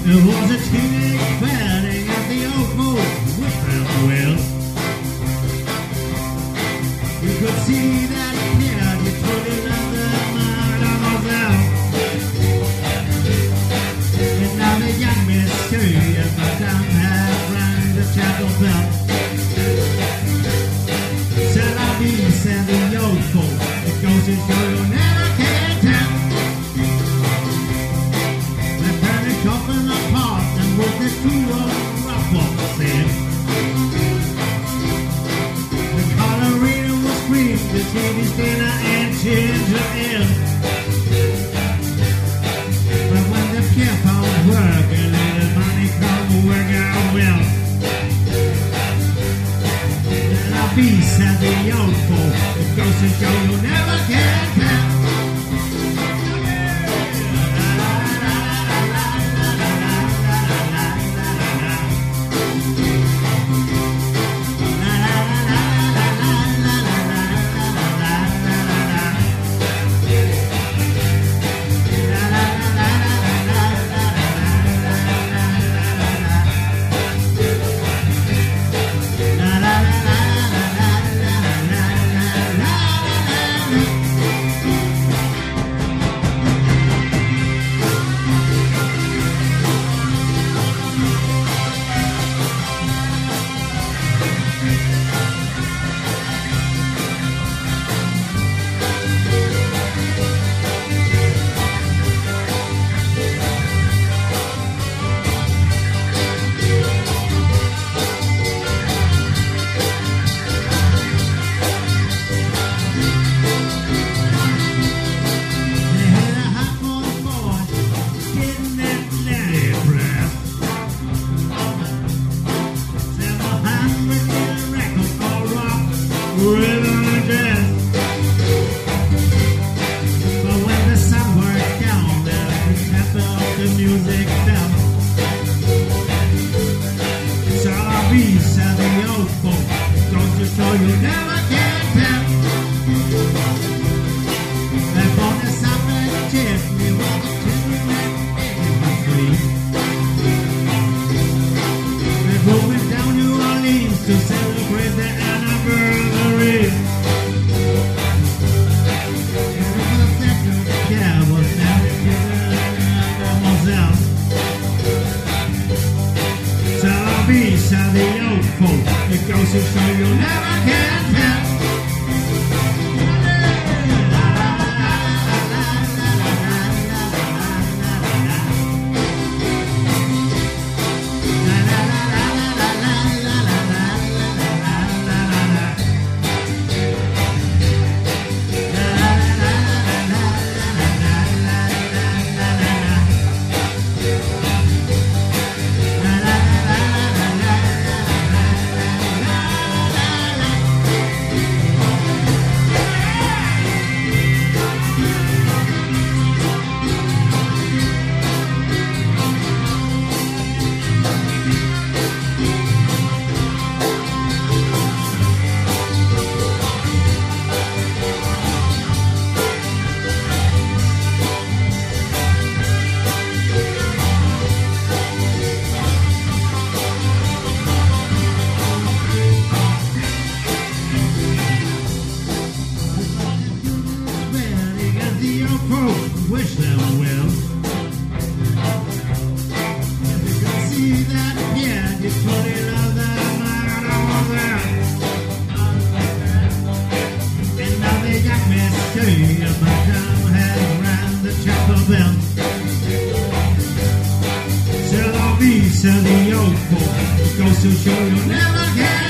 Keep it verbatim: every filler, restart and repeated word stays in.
There was a teenage wedding at the old moon with farewell. You could see that kid, you put it under mademoiselle. And now the young monsieur and madame have rang the chapel bell. C'est la vie, said the old folk. It goes to show you never can tell. They panicked up in the park and with the two old rough walks in. The ballerina was screamed, the T V's dinner and ginger ale. But when the kept on working, the money come work out well. And I'll be said the old folk, it goes to show you never can tell. Rhythm and jazz. But when the sun went down, there the tempo of the music fell. So I'll be said the old folk, don't you show you never can tell. They bought us up a chimney with the children and the free. They're going down New Orleans to celebrate the anniversary. Yeah, was married to mademoiselle. So I'll be said the old folk, it goes to show you never can tell. Wish them well. If you can see that, yeah, you put it on that mademoiselle. And now the young monsieur and madame have rang the chapel bell. C'est la vie, said the old folk, it goes to show you never can.